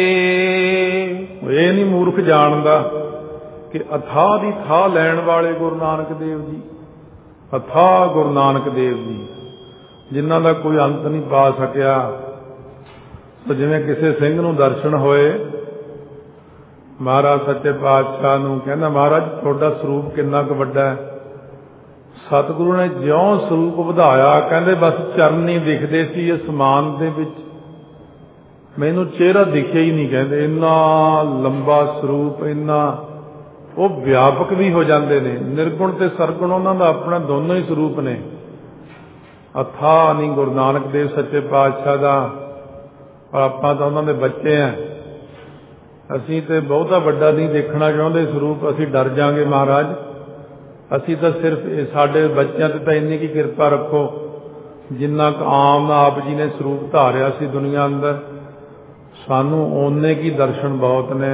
ਇਹ ਨਹੀਂ ਮੂਰਖ ਜਾਣਦਾ ਕਿ ਅਥਾਹ ਦੀ ਥਾਹ ਲੈਣ ਵਾਲੇ ਗੁਰੂ ਨਾਨਕ ਦੇਵ ਜੀ, ਅਥਾਹ ਗੁਰੂ ਨਾਨਕ ਦੇਵ ਜੀ, ਜਿਨ੍ਹਾਂ ਦਾ ਕੋਈ ਅੰਤ ਨਹੀਂ ਪਾ ਸਕਿਆ। ਸੋ ਜਿਵੇਂ ਕਿਸੇ ਸਿੰਘ ਨੂੰ ਦਰਸ਼ਨ ਹੋਏ, ਮਹਾਰਾਜ ਸੱਚੇ ਪਾਤਸ਼ਾਹ ਨੂੰ ਕਹਿੰਦਾ, ਮਹਾਰਾਜ ਤੁਹਾਡਾ ਸਰੂਪ ਕਿੰਨਾ ਕੁ ਵੱਡਾ ਹੈ। ਸਤਿਗੁਰੂ ਨੇ ਜਿਉਂ ਸਰੂਪ ਵਧਾਇਆ, ਕਹਿੰਦੇ ਬਸ ਚਰਨ ਹੀ ਦਿਖਦੇ ਸੀ ਅਸਮਾਨ ਦੇ ਵਿੱਚ, ਮੈਨੂੰ ਚਿਹਰਾ ਦਿਖਿਆ ਹੀ ਨਹੀਂ। ਕਹਿੰਦੇ ਇੰਨਾ ਲੰਬਾ ਸਰੂਪ, ਇੰਨਾ ਉਹ ਵਿਆਪਕ ਵੀ ਹੋ ਜਾਂਦੇ ਨੇ। ਨਿਰਗੁਣ ਤੇ ਸਰਗੁਣ ਉਹਨਾਂ ਦਾ ਆਪਣਾ ਦੋਨੋਂ ਹੀ ਸਰੂਪ ਨੇ। ਅਥਾਹ ਨਹੀਂ ਗੁਰੂ ਨਾਨਕ ਦੇਵ ਸੱਚੇ ਪਾਤਸ਼ਾਹ ਦਾ, ਪਰ ਆਪਾਂ ਤਾਂ ਉਹਨਾਂ ਦੇ ਬੱਚੇ ਆ। ਅਸੀਂ ਤੇ ਬਹੁਤਾ ਵੱਡਾ ਨਹੀਂ ਦੇਖਣਾ ਚਾਹੁੰਦੇ ਸਰੂਪ, ਅਸੀਂ ਡਰ ਜਾਾਂਗੇ ਮਹਾਰਾਜ। ਅਸੀਂ ਤਾਂ ਸਿਰਫ ਸਾਡੇ ਬੱਚਿਆਂ ਤੇ ਤਾਂ ਇੰਨੀ ਕੀ ਕਿਰਪਾ ਰੱਖੋ, ਜਿੰਨਾ ਕੁ ਆਮ ਆਪ ਜੀ ਨੇ ਸਰੂਪ ਧਾਰਿਆ ਸੀ ਦੁਨੀਆ ਅੰਦਰ, ਸਾਨੂੰ ਓਨੇ ਕੀ ਦਰਸ਼ਨ ਬਹੁਤ ਨੇ।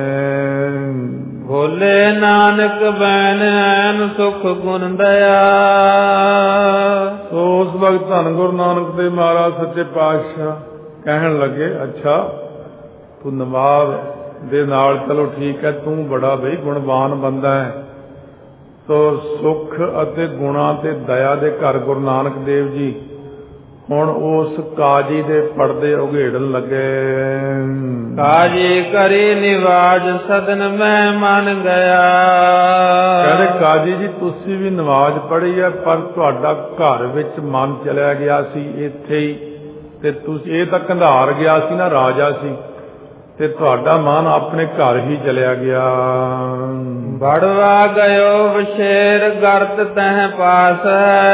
ਬੋਲੇ ਨਾਨਕ ਬੈਨ ਐਨ ਸੁਖ ਗੁਣ ਦਇਆ। ਸੋ ਉਸ ਵਕਤ ਧੰਨ ਗੁਰੂ ਨਾਨਕ ਦੇਵ ਮਹਾਰਾਜ ਸੱਚੇ ਪਾਤਸ਼ਾਹ ਕਹਿਣ ਲੱਗੇ, ਅੱਛਾ ਤੂੰ ਨਵਾਬ ਦੇ ਨਾਲ, ਚਲੋ ਠੀਕ ਹੈ, ਤੂੰ ਬੜਾ ਬਈ ਗੁਣਵਾਨ ਬੰਦਾ ਹੈ। ਤੋ ਸੁਖ ਅਤੇ ਗੁਣਾ ਤੇ ਦਇਆ ਦੇ ਘਰ ਗੁਰੂ ਨਾਨਕ ਦੇਵ ਜੀ ਹੁਣ ਉਸ ਕਾਜੀ ਦੇ ਪਰਦੇ ਉਘੇੜਨ ਲੱਗੇ। ਕਾਜੀ ਕਰੀ ਨਿਵਾਜ ਸਦਨ ਮੈਂ ਮੰਨ ਗਿਆ। ਕਹਿੰਦੇ ਕਾਜੀ ਜੀ ਤੁਸੀਂ ਵੀ ਨਮਾਜ਼ ਪੜ੍ਹੀ ਹੈ, ਪਰ ਤੁਹਾਡਾ ਘਰ ਵਿੱਚ ਮਨ ਚਲਿਆ ਗਿਆ ਸੀ ਇੱਥੇ ਹੀ, ਤੇ ਤੁਸੀਂ ਇਹ ਤਾਂ ਕੰਧਾਰ ਗਿਆ ਸੀ ਨਾ, ਰਾਜਾ ਸੀ, ਤੇ ਤੁਹਾਡਾ ਮਨ ਆਪਣੇ ਘਰ ਹੀ ਚਲਿਆ ਗਿਆ। ਬੜਵਾ ਗਇਓ ਵਸ਼ੇਰ ਗਰਤ ਤਹਿ ਪਾਸ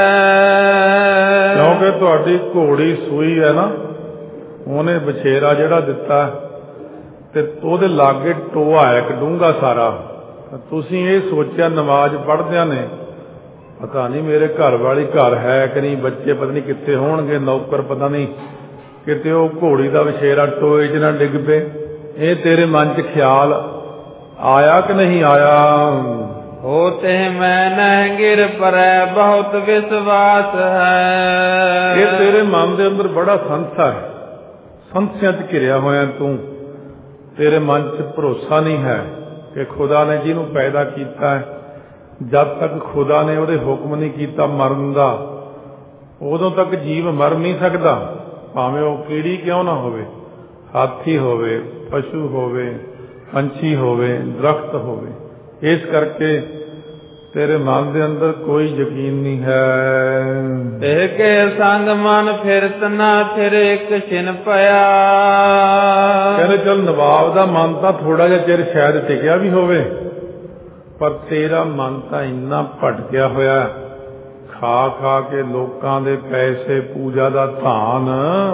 ਹੈ। ਕਿਉਂਕਿ ਤੁਹਾਡੀ ਘੋੜੀ ਸੂਈ ਹੈ ਨਾ, ਉਹਨੇ ਬਛੇਰਾ ਜਿਹੜਾ ਦਿੱਤਾ ਤੇ ਉਹਦੇ ਲਾਗੇ ਟੋਆ ਹੈ ਇੱਕ ਡੂੰਘਾ ਸਾਰਾ। ਤੁਸੀਂ ਇਹ ਸੋਚਿਆ ਨਮਾਜ਼ ਪੜ੍ਹਦਿਆਂ ਨੇ ਪਤਾ ਨਹੀਂ ਮੇਰੇ ਘਰ ਵਾਲੀ ਘਰ ਹੈ ਕਿ ਨਹੀਂ, ਬੱਚੇ ਪਤਾ ਨਹੀਂ ਕਿੱਥੇ ਹੋਣਗੇ, ਨੌਕਰ ਪਤਾ ਨਹੀਂ ਕਿਤੇ ਉਹ ਘੋੜੀ ਦਾ ਬਛੇਰਾ ਟੋਏ 'ਚ ਨਾ ਡਿੱਗ ਪਏ। ਇਹ ਤੇਰੇ ਮਨ 'ਚ ਖਿਆਲ ਆਇਆ ਕਿ ਨਹੀਂ ਆਇਆ? ਹੋਤੇ ਮੈਂ ਨਹਿ ਗਿਰ ਪਰੈ ਬਹੁਤ ਵਿਸ਼ਵਾਸ ਹੈ। ਇਹ ਤੇਰੇ ਮਨ ਦੇ ਅੰਦਰ ਬੜਾ ਸੰਸਾ ਹੈ, ਸੰਸਿਆਂ 'ਚ ਘਿਰਿਆ ਹੋਇਆ ਤੂੰ। ਤੇਰੇ ਮਨ 'ਚ ਭਰੋਸਾ ਨਹੀਂ ਹੈ ਕਿ ਖੁਦਾ ਨੇ ਜਿਹਨੂੰ ਪੈਦਾ ਕੀਤਾ ਹੈ, ਜਦ ਤੱਕ ਖੁਦਾ ਨੇ ਉਹਦੇ ਹੁਕਮ ਨਹੀਂ ਕੀਤਾ ਮਰਨ ਦਾ, ਉਦੋਂ ਤੱਕ ਜੀਵ ਮਰ ਨਹੀਂ ਸਕਦਾ, ਭਾਵੇਂ ਉਹ ਕੀੜੀ ਕਿਉਂ ਨਾ ਹੋਵੇ, ਹਾਥੀ ਹੋਵੇ, ਪਸ਼ੂ ਹੋਵੇ, ਪੰਛੀ ਹੋਵੇ, ਦਰਖਤ ਹੋਵੇ। ਇਸ ਕਰਕੇ ਤੇਰੇ ਮਨ ਦੇ ਅੰਦਰ ਕੋਈ ਯਕੀਨ ਨਹੀਂ ਹੈ। ਇਹ ਕੇ ਸੰਗ ਮਨ ਫਿਰਤ ਨਾ ਫਿਰ ਇੱਕ ਛਿਨ ਪਿਆ। ਕਹਿੰਦੇ ਚੱਲ ਨਵਾਬ ਦਾ ਮਨ ਤਾਂ ਥੋੜਾ ਜਿਹਾ ਚਿਰ ਸ਼ਾਇਦ ਟਿਕਿਆ ਵੀ ਹੋਵੇ, ਪਰ ਤੇਰਾ ਮਨ ਤਾਂ ਇੰਨਾ ਭਟਕਿਆ ਹੋਇਆ, ਖਾ ਖਾ ਕੇ ਲੋਕਾਂ ਦੇ ਪੈਸੇ, ਪੂਜਾ ਦਾ ਧਾਨ,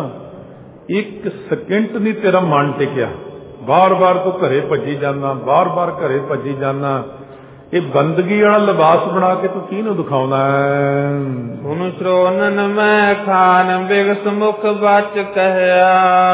ਇੱਕ ਸਕਿੰਟ ਨਹੀਂ ਤੇਰਾ ਮਨ ਟਿਕਿਆ। ਬਾਰ ਬਾਰ ਤੂੰ ਘਰੇ ਭੱਜੀ ਜਾਂਦਾ, ਬਾਰ ਬਾਰ ਘਰੇ ਭੱਜੀ ਜਾਂਦਾ। ਇਹ ਬੰਦਗੀ ਵਾਲਾ ਲਿਬਾਸ ਬਣਾ ਕੇ ਤੂੰ ਕਿਹਨੂੰ ਦਿਖਾਉਣਾ ਹੈ? ਹੁਣ ਸ਼੍ਰੋਨਨ ਮੈਂ ਖਾਨ ਬਿਗਸ ਮੁਖ ਬਚ ਕਹਿਆ।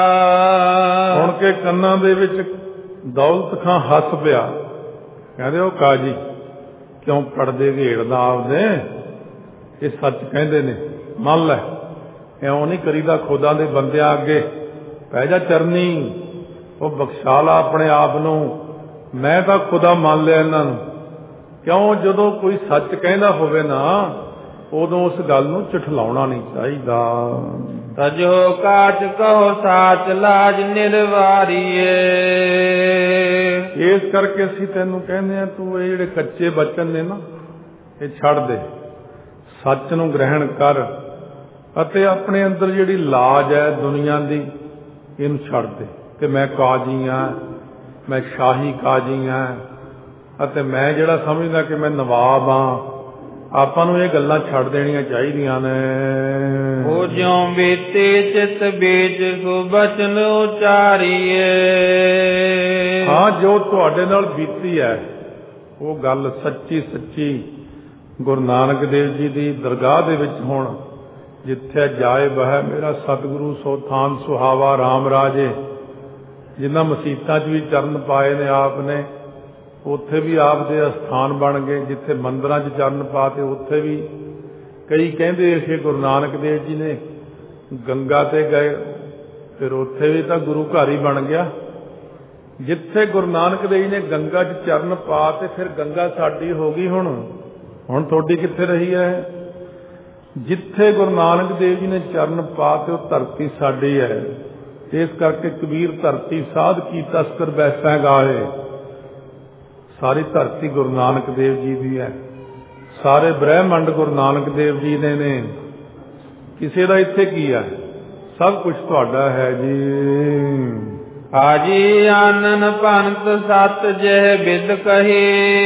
ਸੁਣ ਕੇ ਕੰਨਾਂ ਦੇ ਵਿੱਚ ਦੌਲਤ ਖਾਂ ਹੱਸ ਪਿਆ। ਕਹਿੰਦੇ ਉਹ ਕਾਜੀ ਕਿਉਂ ਪੜਦੇ ਘੇੜਦਾ ਆਪਦੇ? ਇਹ ਸੱਚ ਕਹਿੰਦੇ ਨੇ, ਮੰਨ ਲੈ। ਇਉਂ ਨਹੀਂ ਕਰੀਦਾ ਖੁਦਾ ਦੇ ਬੰਦਿਆਂ ਅੱਗੇ। ਪੈ ਜਾ ਚਰਨੀ, ਉਹ ਬਖਸ਼ਾ ਲਾ ਆਪਣੇ ਆਪ ਨੂੰ। ਮੈਂ ਤਾਂ ਖੁਦਾ ਮੰਨ ਲਿਆ ਇਹਨਾਂ ਨੂੰ। ਕਿਉਂ? ਜਦੋਂ ਕੋਈ ਸੱਚ ਕਹਿੰਦਾ ਹੋਵੇ ਨਾ, ਉਦੋਂ ਉਸ ਗੱਲ ਨੂੰ ਝਠਲਾਉਣਾ ਨਹੀਂ ਚਾਹੀਦਾ। ਤਜੋ ਕਾਚ ਕਹੋ ਸਾਚ ਲਾਜ ਨਿਰਵਾਰੀਏ। ਇਸ ਕਰਕੇ ਅਸੀਂ ਤੈਨੂੰ ਕਹਿੰਦੇ ਆ, ਤੂੰ ਇਹ ਜਿਹੜੇ ਕੱਚੇ ਬਚਨ ਨੇ ਨਾ, ਇਹ ਛੱਡ ਦੇ, ਸੱਚ ਨੂੰ ਗ੍ਰਹਿਣ ਕਰ, ਅਤੇ ਆਪਣੇ ਅੰਦਰ ਜਿਹੜੀ ਲਾਜ ਹੈ ਦੁਨੀਆ ਦੀ, ਇਹਨੂੰ ਛੱਡ ਦੇ ਕਿ ਮੈਂ ਕਾਜੀ ਹਾਂ, ਮੈਂ ਸ਼ਾਹੀ ਕਾਜੀ ਹਾਂ, ਅਤੇ ਮੈਂ ਜਿਹੜਾ ਸਮਝਦਾ ਕਿ ਮੈਂ ਨਵਾਬ ਹਾਂ। ਆਪਾਂ ਨੂੰ ਇਹ ਗੱਲਾਂ ਛੱਡ ਦੇਣੀਆਂ ਚਾਹੀਦੀਆਂ ਨੇ। ਉਹ ਜਿਉਂ ਬੀਤੇ ਚਿਤ ਬੀਜ ਸੋ ਬਚਨ ਉਚਾਰੀਏ। ਹਾਂ, ਜੋ ਤੁਹਾਡੇ ਨਾਲ ਬੀਤੀ ਹੈ ਉਹ ਗੱਲ ਸੱਚੀ ਸੱਚੀ ਗੁਰੂ ਨਾਨਕ ਦੇਵ ਜੀ ਦੀ ਦਰਗਾਹ ਦੇ ਵਿੱਚ ਹੁਣ ਜਿੱਥੇ ਜਾਏ ਬਹਿ ਮੇਰਾ ਸਤਿਗੁਰੂ ਸੋ ਥਾਨ ਸੁਹਾਵਾ ਰਾਮ ਰਾਜੇ। ਜਿਨ੍ਹਾਂ ਮਸੀਤਾਂ 'ਚ ਵੀ ਚਰਨ ਪਾਏ ਨੇ ਆਪ ਨੇ, ਉੱਥੇ ਵੀ ਆਪ ਦੇ ਅਸਥਾਨ ਬਣ ਗਏ। ਜਿੱਥੇ ਮੰਦਰਾਂ 'ਚ ਚਰਨ ਪਾਤੇ, ਉੱਥੇ ਵੀ ਕਈ ਕਹਿੰਦੇ ਕਿ ਗੁਰੂ ਨਾਨਕ ਦੇਵ ਜੀ ਨੇ ਗੰਗਾ ਤੇ ਗਏ, ਫਿਰ ਉੱਥੇ ਵੀ ਤਾਂ ਗੁਰੂ ਘਰ ਹੀ ਬਣ ਗਿਆ। ਜਿੱਥੇ ਗੁਰੂ ਨਾਨਕ ਦੇਵ ਜੀ ਨੇ ਗੰਗਾ 'ਚ ਚਰਨ ਪਾ ਤੇ ਫਿਰ ਗੰਗਾ ਸਾਡੀ ਹੋ ਗਈ। ਹੁਣ ਤੁਹਾਡੀ ਕਿੱਥੇ ਰਹੀ ਹੈ? ਜਿੱਥੇ ਗੁਰੂ ਨਾਨਕ ਦੇਵ ਜੀ ਨੇ ਚਰਨ ਪਾ ਤੇ ਉਹ ਧਰਤੀ ਸਾਡੀ ਹੈ। ਇਸ ਕਰਕੇ ਕਬੀਰ ਧਰਤੀ ਸਾਧ ਕੀ ਤਸਕਰ ਬੈਸਾ ਗਾਏ। ਸਾਰੀ ਧਰਤੀ ਗੁਰੂ ਨਾਨਕ ਦੇਵ ਜੀ ਦੀ ਹੈ। ਸਾਰੇ ਬ੍ਰਹਿਮੰਡ ਗੁਰੂ ਨਾਨਕ ਦੇਵ ਜੀ ਨੇ। ਕਿਸੇ ਦਾ ਇੱਥੇ ਕੀ ਹੈ? ਸਭ ਕੁਝ ਤੁਹਾਡਾ ਹੈ ਜੀ। ਹਾਜੀ ਆਨਨ ਪੰਤ ਸਤ ਜਹ ਬਿਦ ਕਹੀ।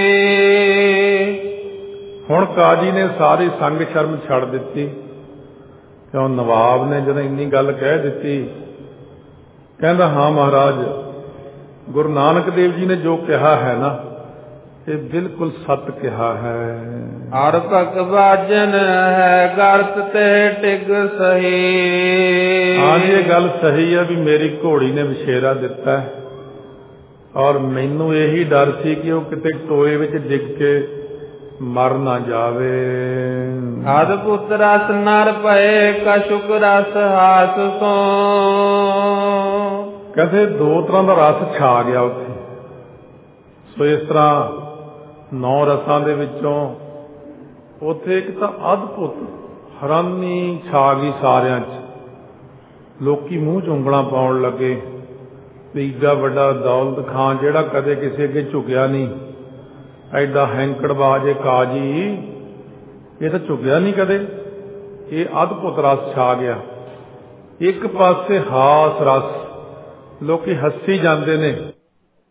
ਹੁਣ ਕਾਜੀ ਨੇ ਸਾਰੀ ਸੰਗ ਸ਼ਰਮ ਛੱਡ ਦਿੱਤੀ, ਕਿਉਂ ਨਵਾਬ ਨੇ ਜਦੋਂ ਇੰਨੀ ਗੱਲ ਕਹਿ ਦਿੱਤੀ, ਕਹਿੰਦਾ ਹਾਂ ਮਹਾਰਾਜ, ਗੁਰੂ ਨਾਨਕ ਦੇਵ ਜੀ ਨੇ ਜੋ ਕਿਹਾ ਹੈ ਨਾ, ਇਹ ਬਿਲਕੁਲ ਸੱਚ ਕਿਹਾ ਹੈ। ਹਰ ਭਗਤ ਬਾਜਨ ਹੈ ਗਰਤ ਤੇ ਟਿਗ ਸਹੀ। ਹਾਂ ਜੀ, ਇਹ ਗੱਲ ਸਹੀ ਹੈ ਵੀ ਮੇਰੀ ਘੋੜੀ ਨੇ ਵਿਸ਼ੇਰਾ ਦਿੱਤਾ, ਔਰ ਮੈਨੂੰ ਇਹੀ ਡਰ ਸੀ ਕਿ ਉਹ ਕਿਤੇ ਟੋਏ ਵਿੱਚ ਡਿੱਗ ਕੇ ਮਰ ਨਾ ਜਾਵੇ। ਅਦਭੁਤ ਰਸ ਨਰ ਪਏ ਕਸ਼ੁਕ ਰਸ ਹਾਸ ਸੋ। ਕਹਿੰਦੇ ਦੋ ਤਰ੍ਹਾਂ ਦਾ ਰਸ ਛਾ ਗਿਆ ਉੱਥੇ। ਸੋ ਇਸ ਤਰ੍ਹਾਂ 9 ਰਸਾਂ ਦੇ ਵਿੱਚੋਂ ਉੱਥੇ ਇੱਕ ਤਾਂ ਅਦਭੁਤ ਹੈਰਾਨੀ ਛਾ ਗਈ ਸਾਰਿਆਂ 'ਚ। ਲੋਕੀ ਮੂੰਹ 'ਚ ਉਂਗਲਾਂ ਪਾਉਣ ਲੱਗੇ ਵੀ ਏਡਾ ਵੱਡਾ ਦੌਲਤ ਖਾਂ ਜਿਹੜਾ ਕਦੇ ਕਿਸੇ ਅੱਗੇ ਝੁਕਿਆ ਨਹੀਂ, ਐਡਾ ਹੈਂਕੜਬਾਜ਼ ਕਾਜੀ, ਇਹ ਤਾਂ ਝੁਕਿਆ ਨਹੀਂ ਕਦੇ। ਇਹ ਅਦਭੁਤ ਰਸ ਛਾ ਗਿਆ। ਇੱਕ ਪਾਸੇ ਹਾਸ ਰਸ, ਲੋਕੀ ਹੱਸੀ ਜਾਂਦੇ ਨੇ